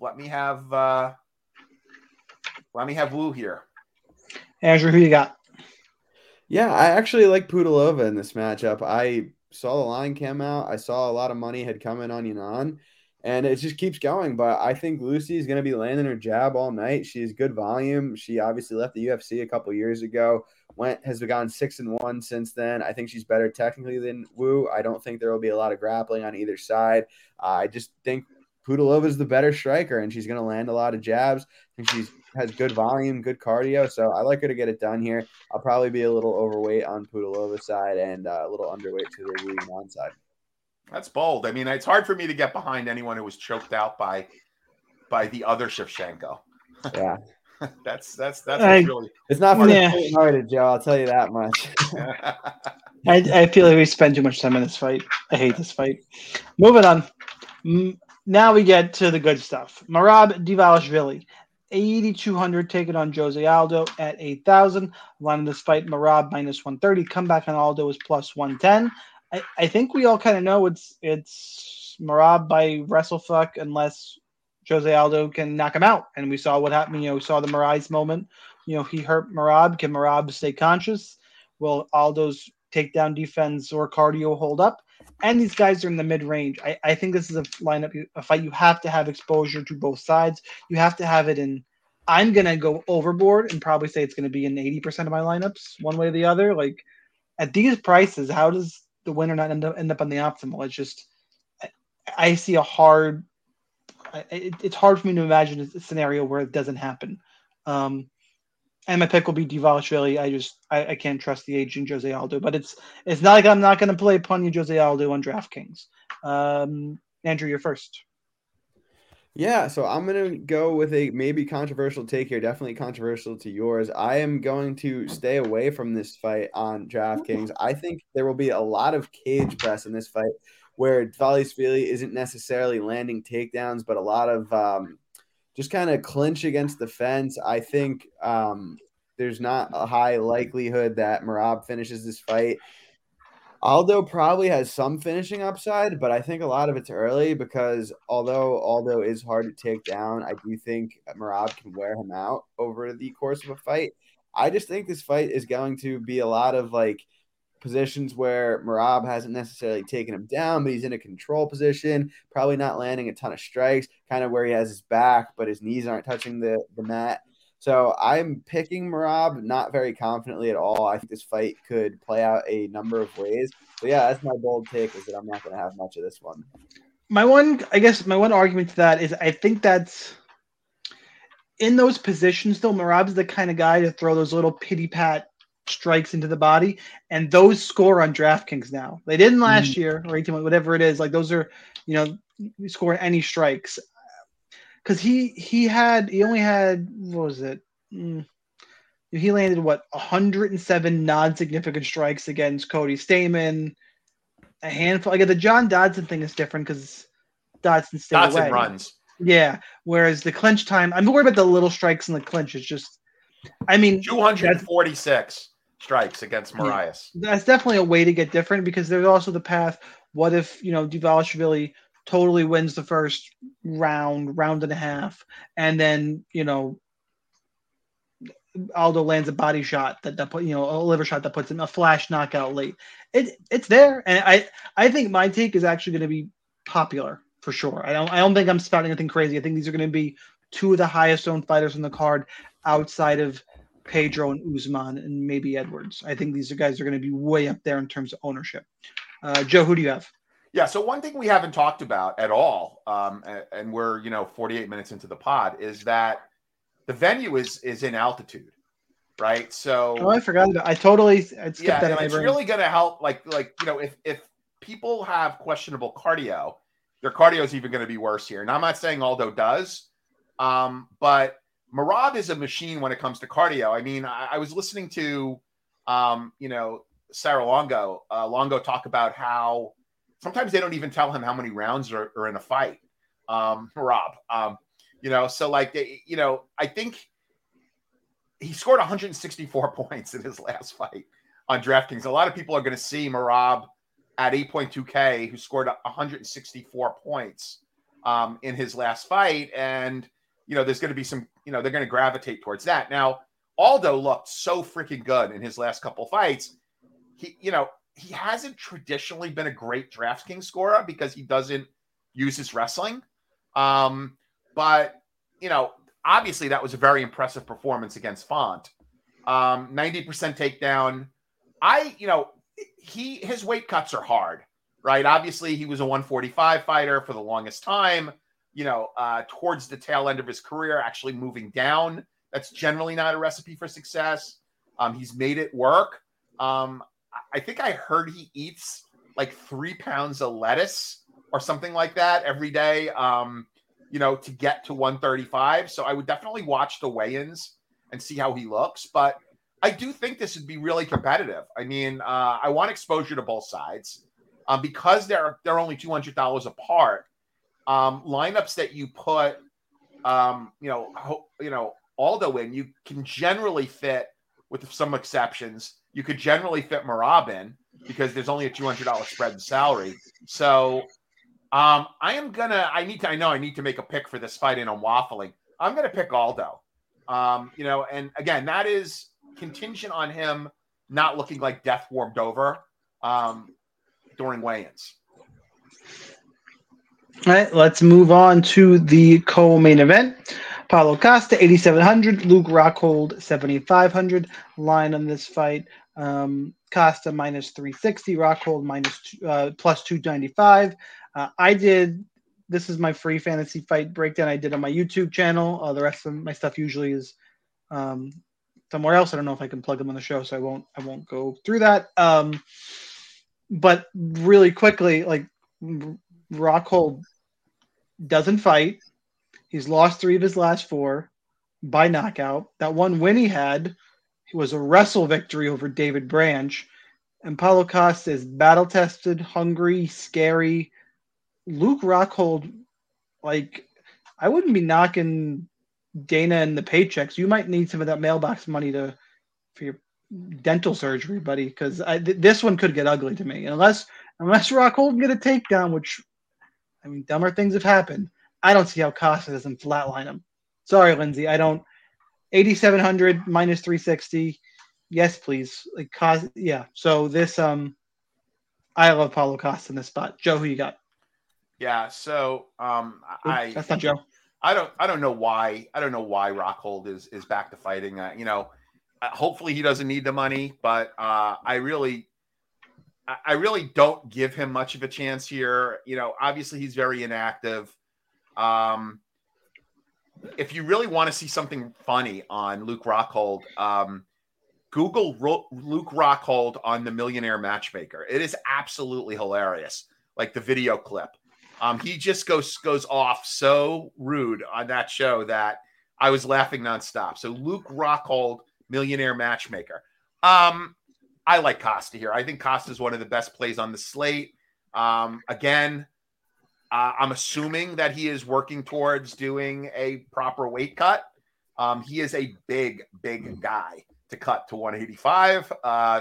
Wu here. Andrew, who you got? Yeah, I actually like Pudilova in this matchup. I saw the line come out. I saw a lot of money had come in on Yanan, and it just keeps going. But I think Lucy is going to be landing her jab all night. She has good volume. She obviously left the UFC a couple years ago. Has gone 6-1 since then. I think she's better technically than Wu. I don't think there will be a lot of grappling on either side. I just think Pudilova is the better striker, and she's going to land a lot of jabs. I think she has good volume, good cardio, so I like her to get it done here. I'll probably be a little overweight on Pudilova's side and a little underweight to the Wu Yanan side. That's bold. It's hard for me to get behind anyone who was choked out by the other Shevchenko. Yeah. That's really. It's not for the faint-hearted, Joe. I'll tell you that much. I feel like we spend too much time in this fight. I hate this fight. Moving on. Now we get to the good stuff. Merab Dvalishvili, 8,200, taking on Jose Aldo at 8,000. Line of this fight, Merab minus 130. Comeback on Aldo is plus 110. I think we all kind of know it's Merab by WrestleFuck, unless Jose Aldo can knock him out. And we saw what happened. We saw the Moraes moment. He hurt Merab. Can Merab stay conscious? Will Aldo's takedown defense or cardio hold up? And these guys are in the mid-range. I think this is a lineup, a fight you have to have exposure to both sides. You have to have it in. I'm going to go overboard and probably say it's going to be in 80% of my lineups, one way or the other. Like, at these prices, how does the winner not end up on the optimal? It's just, I see it's hard for me to imagine a scenario where it doesn't happen. And my pick will be Dvalishvili. I can't trust the aging Jose Aldo, but it's not like I'm not going to play Punya Jose Aldo on DraftKings. Andrew, you're first. Yeah, so I'm going to go with a maybe controversial take here, definitely controversial to yours. I am going to stay away from this fight on DraftKings. I think there will be a lot of cage press in this fight where Dvalishvili isn't necessarily landing takedowns, but a lot of just kind of clinch against the fence. I think there's not a high likelihood that Merab finishes this fight. Aldo probably has some finishing upside, but I think a lot of it's early because although Aldo is hard to take down, I do think Merab can wear him out over the course of a fight. I just think this fight is going to be a lot of like positions where Merab hasn't necessarily taken him down, but he's in a control position, probably not landing a ton of strikes, kind of where he has his back, but his knees aren't touching the mat. So I'm picking Merab not very confidently at all. I think this fight could play out a number of ways. So yeah, that's my bold take, is that I'm not going to have much of this one. My one argument to that is I think that's in those positions, though, Merab's the kind of guy to throw those little pity-pat strikes into the body, and those score on DraftKings now. They didn't last year or 18 months, whatever it is. Like those are, you score any strikes. Because he only had, what was it? He landed 107 non-significant strikes against Cody Stamann, a handful. Like the John Dodson thing is different because Dodson stayed away. Dodson runs. Yeah. Whereas the clinch time, I'm worried about the little strikes in the clinch. It's just, 246 strikes against Moraes. That's definitely a way to get different because there's also the path. What if Dvalishvili totally wins the first round and a half, and then Aldo lands a body shot that put a liver shot that puts him a flash knockout late. It's there, and I think my take is actually going to be popular for sure. I don't think I'm spouting anything crazy. I think these are going to be two of the highest owned fighters on the card outside of Pedro and Usman and maybe Edwards. I think these guys are going to be way up there in terms of ownership. Joe, who do you have? Yeah, so one thing we haven't talked about at all, and we're 48 minutes into the pod, is that the venue is in altitude, right? So I forgot about. I skipped that in my brain. It's really going to help. If people have questionable cardio, their cardio is even going to be worse here. And I'm not saying Aldo does, but Merab is a machine when it comes to cardio. I mean, I was listening to, Sarah Longo talk about how sometimes they don't even tell him how many rounds are in a fight. Merab, so I think he scored 164 points in his last fight on DraftKings. A lot of people are going to see Merab at 8.2K, who scored 164 points in his last fight. And, there's going to be some, they're going to gravitate towards that. Now, Aldo looked so freaking good in his last couple fights. He hasn't traditionally been a great DraftKings scorer because he doesn't use his wrestling. But obviously that was a very impressive performance against Font. 90% takedown. His weight cuts are hard, right? Obviously he was a 145 fighter for the longest time, towards the tail end of his career, actually moving down. That's generally not a recipe for success. He's made it work. I think I heard he eats like 3 pounds of lettuce or something like that every day, to get to 135. So I would definitely watch the weigh-ins and see how he looks. But I do think this would be really competitive. I mean, I want exposure to both sides because they're only $200 apart. Lineups that you put, Aldo in, you can generally fit, with some exceptions, you could generally fit Merab in because there's only a $200 spread in salary. So I need to make a pick for this fight, and I'm waffling. I'm gonna pick Aldo. And again, that is contingent on him not looking like death warmed over during weigh-ins. All right, let's move on to the co-main event. Paulo Costa, 8,700. Luke Rockhold, 7,500. Line on this fight. Costa minus 360. Rockhold plus 295. This is my free fantasy fight breakdown I did on my YouTube channel. The rest of my stuff usually is somewhere else. I don't know if I can plug them on the show, so I won't go through that. But really quickly, like Rockhold doesn't fight. He's lost 3 of his last 4 by knockout. That one win he had was a wrestle victory over David Branch. And Paulo Costa is battle-tested, hungry, scary. Luke Rockhold, I wouldn't be knocking Dana and the paychecks. You might need some of that mailbox money for your dental surgery, buddy, because this one could get ugly to me. Unless Rockhold can get a takedown, which, dumber things have happened. I don't see how Costa doesn't flatline him. Sorry, Lindsay. I don't. 8,700 minus 360. Yes, please. Costa. Yeah. So this, I love Paulo Costa in this spot. Joe, who you got? Yeah. So, that's not Joe. I don't know why Rockhold is back to fighting. Hopefully he doesn't need the money, but I really don't give him much of a chance here. Obviously he's very inactive. If you really want to see something funny on Luke Rockhold, Google Luke Rockhold on the Millionaire Matchmaker. It is absolutely hilarious. Like the video clip. He just goes off so rude on that show that I was laughing nonstop. So Luke Rockhold, Millionaire Matchmaker. I like Costa here. I think Costa is one of the best plays on the slate. Again, I'm assuming that he is working towards doing a proper weight cut. He is a big guy to cut to 185.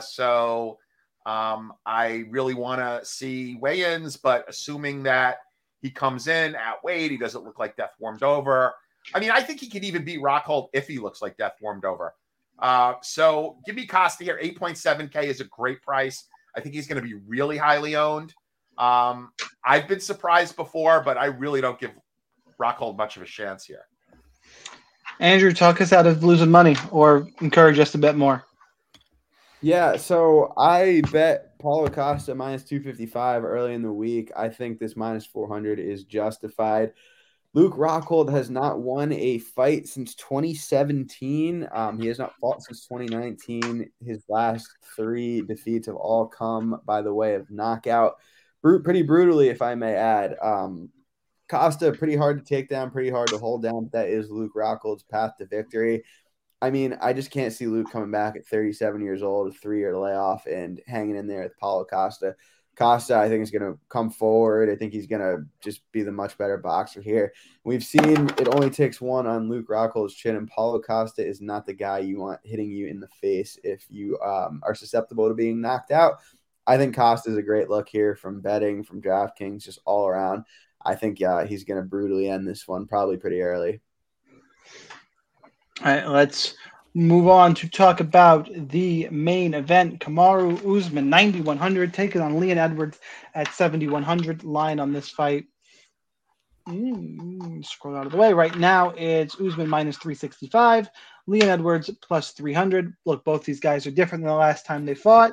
I really want to see weigh-ins, but assuming that he comes in at weight, he doesn't look like death warmed over. I think he could even beat Rockhold if he looks like death warmed over. So give me Costa here. 8.7K is a great price. I think he's going to be really highly owned. I've been surprised before, but I really don't give Rockhold much of a chance here. Andrew, talk us out of losing money or encourage us a bit more. Yeah, so I bet Paulo Costa minus 255 early in the week. I think this minus 400 is justified. Luke Rockhold has not won a fight since 2017. He has not fought since 2019. His last 3 defeats have all come by the way of knockout. Pretty brutally, if I may add. Costa, pretty hard to take down, pretty hard to hold down. But that is Luke Rockhold's path to victory. I just can't see Luke coming back at 37 years old, a 3-year layoff, and hanging in there with Paulo Costa. Costa, I think, is going to come forward. I think he's going to just be the much better boxer here. We've seen it only takes one on Luke Rockhold's chin, and Paulo Costa is not the guy you want hitting you in the face if you are susceptible to being knocked out. I think Costa is a great look here from betting, from DraftKings, just all around. I think he's going to brutally end this one, probably pretty early. All right, let's move on to talk about the main event. Kamaru Usman, 9,100, taking on Leon Edwards at 7,100. Line on this fight. Scroll out of the way. Right now, it's Usman minus 365. Leon Edwards plus 300. Look, both these guys are different than the last time they fought.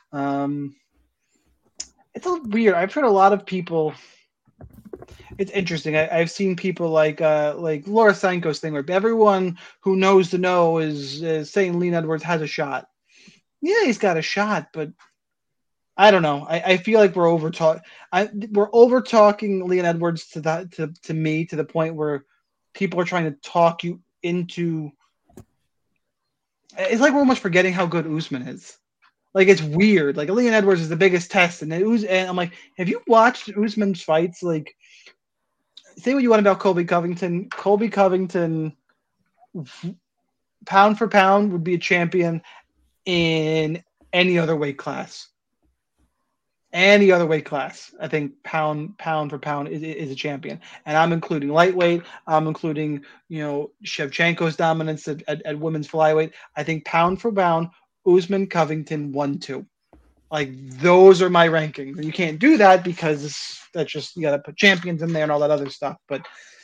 It's a little weird. I've heard a lot of people. It's interesting. I've seen people like Laura Sanko's thing where everyone who knows the know is saying Leon Edwards has a shot. Yeah, he's got a shot, but I don't know. I feel like we're over talking Leon Edwards to me to the point where people are trying to talk you into. It's like we're almost forgetting how good Usman is. It's weird. Leon Edwards is the biggest test, and I'm like, have you watched Usman's fights? Say what you want about Colby Covington. Colby Covington, pound for pound, would be a champion in any other weight class. Any other weight class, I think pound for pound is a champion. And I'm including lightweight. I'm including, Shevchenko's dominance at women's flyweight. I think pound for pound, Usman, Covington, 1-2. Like, those are my rankings. And you can't do that because that's just, you got to put champions in there and all that other stuff. But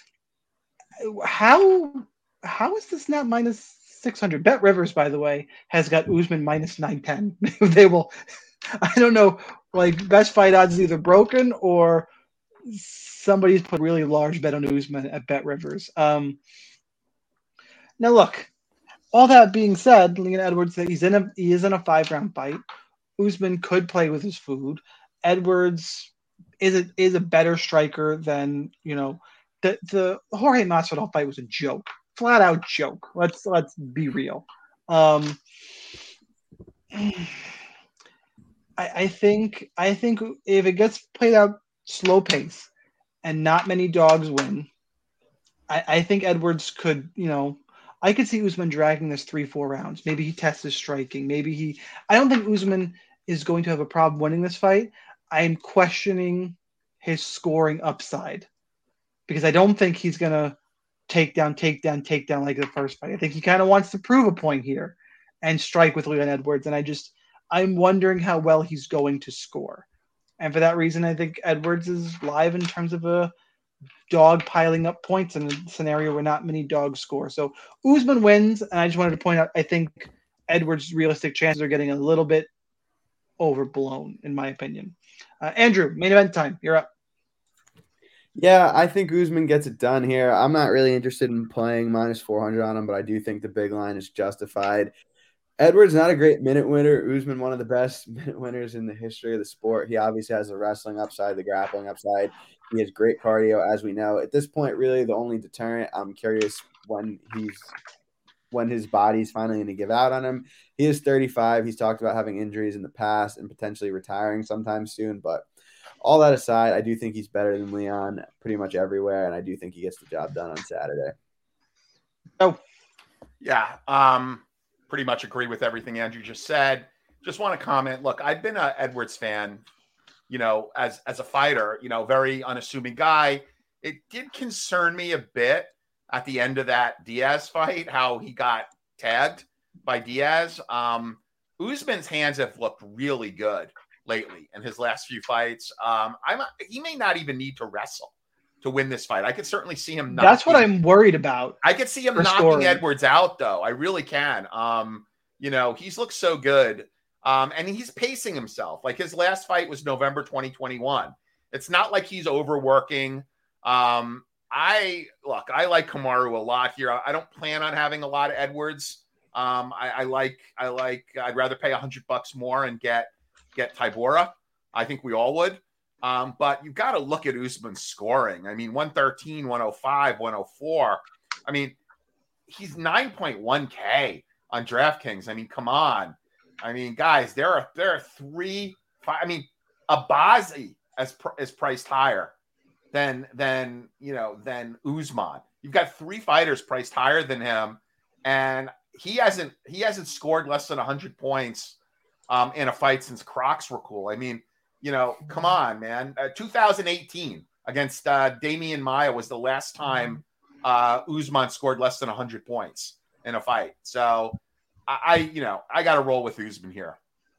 how is this not minus 600? Bet Rivers, by the way, has got Usman minus 910. They will, I don't know, like, best fight odds is either broken or somebody's put a really large bet on Usman at Bet Rivers. Now, look, all that being said, Leon Edwards, he is in a 5-round fight. Usman could play with his food. Edwards is a better striker than, the Jorge Masvidal fight was a joke, flat out joke. Let's be real. I think if it gets played out slow pace and not many dogs win, I think Edwards could, I could see Usman dragging this 3-4 rounds. Maybe he tests his striking. I don't think Usman is going to have a problem winning this fight. I'm questioning his scoring upside because I don't think he's going to take down like the first fight. I think he kind of wants to prove a point here and strike with Leon Edwards. And I'm wondering how well he's going to score. And for that reason, I think Edwards is live in terms of a dog piling up points in a scenario where not many dogs score. So Usman wins, and I just wanted to point out, I think Edwards' realistic chances are getting a little bit overblown, in my opinion. Andrew, main event time. You're up. Yeah, I think Usman gets it done here. I'm not really interested in playing minus 400 on him, but I do think the big line is justified. Edwards, not a great minute winner. Usman, one of the best minute winners in the history of the sport. He obviously has the wrestling upside, the grappling upside. He has great cardio, as we know. At this point, really, the only deterrent, I'm curious when his body's finally going to give out on him. He is 35. He's talked about having injuries in the past and potentially retiring sometime soon. But all that aside, I do think he's better than Leon pretty much everywhere, and I do think he gets the job done on Saturday. Oh, yeah. Pretty much agree with everything Andrew just said. Just want to comment. Look, I've been an Edwards fan, as a fighter, very unassuming guy. It did concern me a bit at the end of that Diaz fight, how he got tagged by Diaz. Usman's hands have looked really good lately in his last few fights. He may not even need to wrestle to win this fight. I could certainly see him. That's what I'm worried about. I could see him knocking Edwards out, though. I really can. He's looked so good. And he's pacing himself. Like, his last fight was November 2021. It's not like he's overworking. I like Kamaru a lot here. I don't plan on having a lot of Edwards. I'd rather pay $100 more and get Tybura. I think we all would. But you've got to look at Usman's scoring. I mean, 113, 105, 104. I mean, he's 9.1K on DraftKings. I mean, come on. I mean, guys, there are 3. I mean, Abazi is priced higher than Usman. You've got 3 fighters priced higher than him, and he hasn't scored less than 100 points in a fight since Crocs were cool. I mean, come on, man. 2018 against Damian Maia was the last time Usman scored less than 100 points in a fight. So I got to roll with Usman here.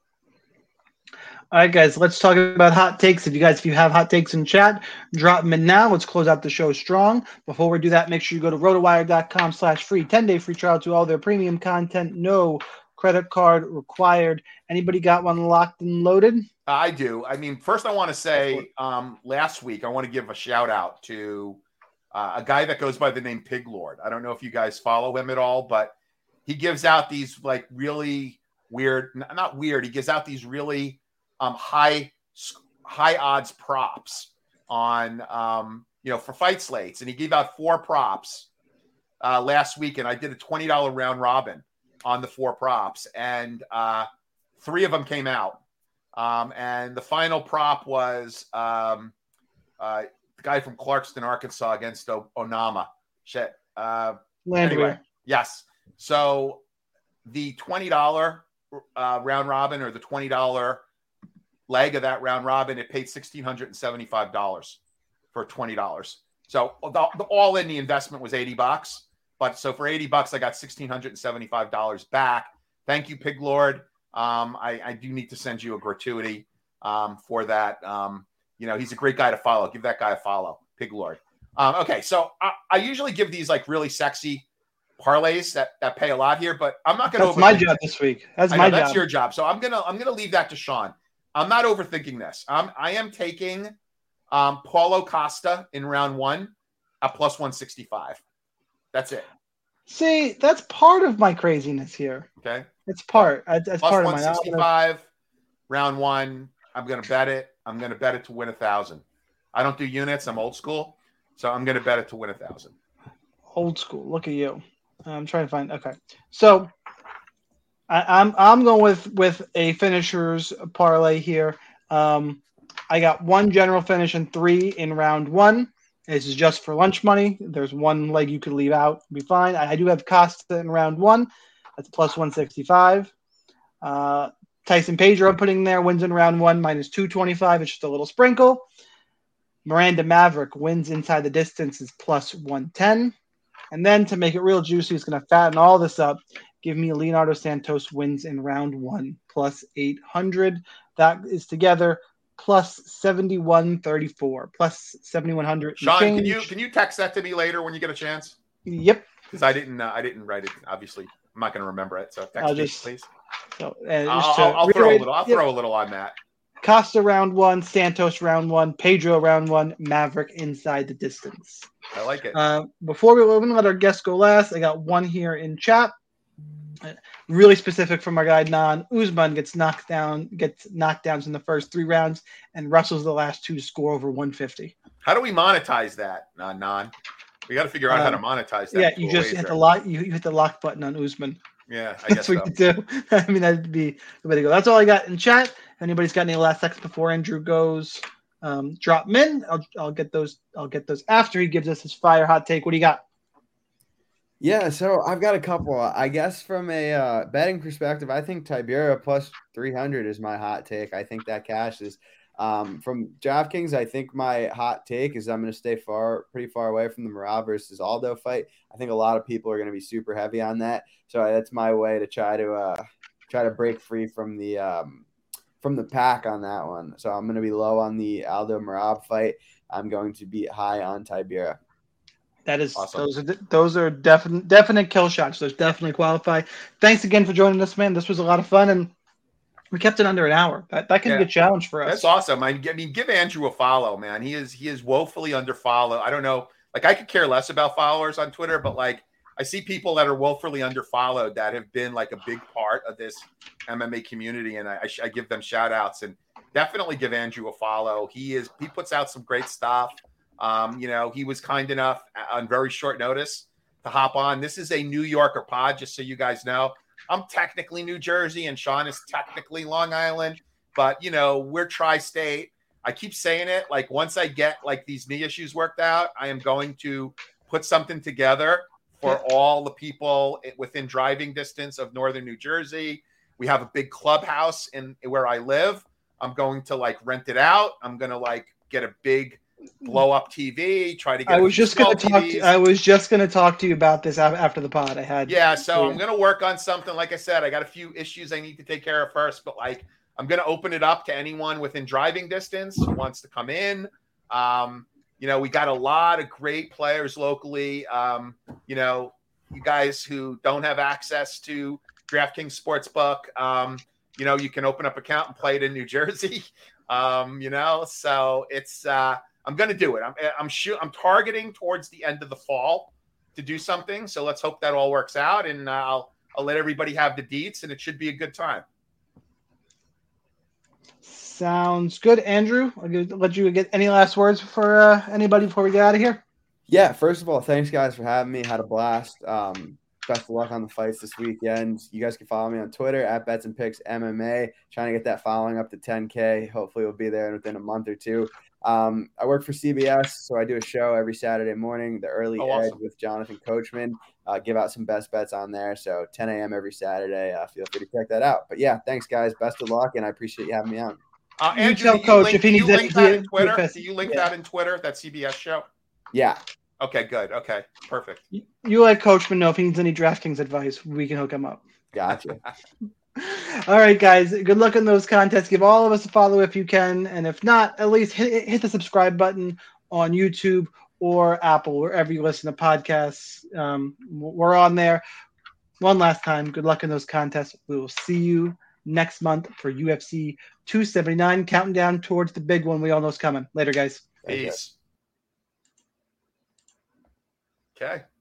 All right, guys, let's talk about hot takes. If you have hot takes in chat, drop them in now. Let's close out the show strong. Before we do that, make sure you go to rotowire.com/free, 10-day free trial to all their premium content. No credit card required. Anybody got one locked and loaded? I do. I mean, first I want to say last week, I want to give a shout out to a guy that goes by the name Pig Lord. I don't know if you guys follow him at all, but he gives out these like really weird, not weird. He gives out these really high odds props on, for fight slates. And he gave out 4 props last week. And I did a $20 round robin on the 4 props, and 3 of them came out. And the final prop was the guy from Clarkston, Arkansas against Onama. Shit. Anyway, yes. So the $20 round robin, or the $20 leg of that round robin, it paid $1,675 for $20. So the all in the investment was $80. But so for $80, I got $1,675 back. Thank you, Pig Lord. I do need to send you a gratuity for that. He's a great guy to follow. Give that guy a follow, Pig Lord. Okay, so I usually give these like really sexy parlays that pay a lot here, but I'm not going to. That's my job this week. That's my job. That's your job. So I'm gonna leave that to Sean. I'm not overthinking this. I am taking Paulo Costa in round 1 at plus 165. That's it. See, that's part of my craziness here. Okay. It's part. That's plus part of my 165, round 1. I'm going to bet it. I'm going to bet it to win 1,000. I don't do units. I'm old school. So I'm going to bet it to win 1,000. Old school. Look at you. I'm trying to find. Okay. So I'm going with a finishers parlay here. I got 1 general finish and 3 in round 1. This is just for lunch money. There's 1 leg you could leave out. Be fine. I do have Costa in round 1. That's plus 165. Tyson Pedro I'm putting there, wins in round 1, minus 225. It's just a little sprinkle. Miranda Maverick wins inside the distance is plus 110. And then to make it real juicy, it's going to fatten all this up. Give me Leonardo Santos wins in round 1, plus 800. That is together plus 7134, plus 7100. Sean, can you text that to me later when you get a chance? Yep. Because I didn't write it. Obviously, I'm not going to remember it. So text me, please. So, I'll throw a little on that. Costa round 1, Santos round 1, Pedro round 1, Maverick inside the distance. I like it. Before we let our guests go last, I got one here in chat. Really specific from our guy Nan. Usman gets knockdowns in the first 3 rounds, and Russell's the last 2 to score over 150. How do we monetize that, Nan? We got to figure out how to monetize that. Yeah, you just hit the lock. You hit the lock button on Usman. Yeah, I guess that's what you do. I mean, that'd be the way to go. That's all I got in chat. If anybody's got any last seconds before Andrew goes, drop them in. I'll get those. I'll get those after he gives us his fire hot take. What do you got? Yeah, so I've got a couple. I guess from a betting perspective, I think Tibera plus 300 is my hot take. I think that cashes. From DraftKings, I think my hot take is I'm going to stay pretty far away from the Merab versus Aldo fight. I think a lot of people are going to be super heavy on that. So that's my way to try to break free from the pack on that one. So I'm going to be low on the Aldo Merab fight. I'm going to be high on Tibera. That is awesome. Those are definite kill shots. Those definitely qualify. Thanks again for joining us, man. This was a lot of fun, and we kept it under an hour. That can be a challenge for us. That's awesome. I mean, give Andrew a follow, man. He is woefully under follow. I don't know. Like, I could care less about followers on Twitter, but like I see people that are woefully under followed that have been like a big part of this MMA community, and I give them shout outs, and definitely give Andrew a follow. He puts out some great stuff. He was kind enough on very short notice to hop on. This is a New Yorker pod, just so you guys know. I'm technically New Jersey and Sean is technically Long Island, but we're tri-state. I keep saying it. Like, once I get like these knee issues worked out, I am going to put something together for all the people within driving distance of Northern New Jersey. We have a big clubhouse in where I live. I'm going to like rent it out. I'm going to like get a big blow up TV, try to get I was just going to talk to you about this after the pod. I'm going to work on something. Like I said, I got a few issues I need to take care of first, but like I'm going to open it up to anyone within driving distance who wants to come in. We got a lot of great players locally. You guys who don't have access to DraftKings Sportsbook, you can open up an account and play it in New Jersey. So it's I'm going to do it. I'm targeting towards the end of the fall to do something. So let's hope that all works out, and I'll let everybody have the deets, and it should be a good time. Sounds good, Andrew. I'll let you get any last words for anybody before we get out of here. Yeah, first of all, thanks guys for having me. Had a blast. Best of luck on the fights this weekend. You guys can follow me on Twitter at Bets and Picks MMA. Trying to get that following up to 10K. Hopefully we'll be there within a month or two. I work for CBS, so I do a show every Saturday morning, The Early Edge with Jonathan Coachman. Give out some best bets on there. So 10 a.m. every Saturday. Feel free to check that out. But yeah, thanks guys. Best of luck, and I appreciate you having me on. Andrew, tell do you Coach link, if he do you needs link that in it. Twitter? Do you link Yeah. that in Twitter? That CBS show? Yeah. Okay, good. Okay, perfect. You let Coachman know if he needs any DraftKings advice. We can hook him up. Gotcha. All right, guys. Good luck in those contests. Give all of us a follow if you can, and if not, at least hit the subscribe button on YouTube or Apple, wherever you listen to podcasts. We're on there. One last time, good luck in those contests. We will see you next month for UFC 279, counting down towards the big one we all know is coming. Later, guys. Peace. Okay.